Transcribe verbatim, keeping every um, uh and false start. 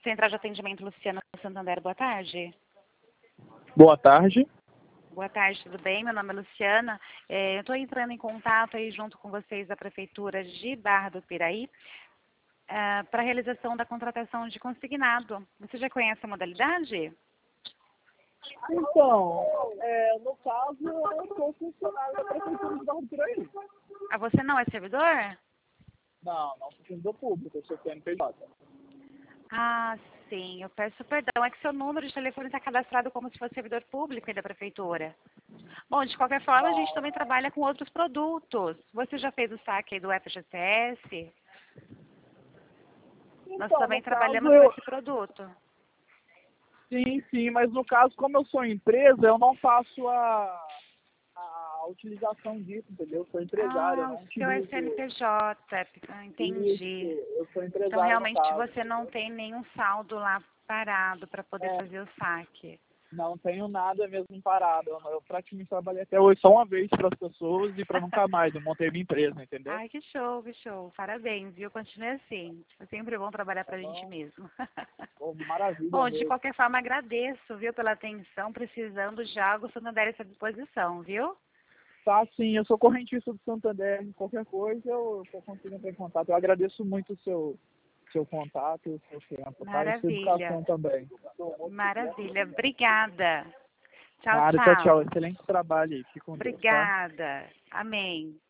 Central de Atendimento Luciana Santander, boa tarde. Boa tarde. Boa tarde, tudo bem? Meu nome é Luciana. É, eu estou entrando em contato aí junto com vocês da Prefeitura de Barra do Piraí uh, para a realização da contratação de consignado. Você já conhece a modalidade? Então, é, no caso, eu sou funcionário da Prefeitura de Barra do Piraí. Ah, você não é servidor? Não, não sou servidor público, eu sou C N P J. Ah, sim, eu peço perdão. É que seu número de telefone está cadastrado como se fosse servidor público aí da Prefeitura. Bom, de qualquer forma, a gente também trabalha com outros produtos. Você já fez o saque aí do F G C S? Então, Nós também no trabalhamos caso, com eu... esse produto. Sim, sim, mas no caso, como eu sou empresa, eu não faço a, a utilização disso, entendeu? Eu sou empresário, eu Ah, não o seu é utilizo C N P J, ah, isso, entendi. eu sou Então, empresário no realmente, caso. você não tem nenhum saldo lá parado para poder É, fazer o saque. não tenho nada mesmo parado. Eu, eu praticamente trabalhei até hoje só uma vez para as pessoas e para nunca mais. Eu montei minha empresa, entendeu? Ai, que show, que show. Parabéns, viu? Continue assim. É sempre bom trabalhar Tá pra gente bom? mesmo. Pô, maravilha Bom, de mesmo. qualquer forma, agradeço, viu, pela atenção. Precisando já, o Santander à sua disposição, viu? Tá, sim, eu sou correntista do Santander. Qualquer coisa eu, eu consigo entrar em contato. Eu agradeço muito o seu, seu contato e o seu tempo, tá? E sua Maravilha. educação também. Maravilha. Obrigada. Tchau, Nada, tchau, tchau. tchau. Excelente trabalho aí. Fique com Deus, tá? Obrigada. Amém.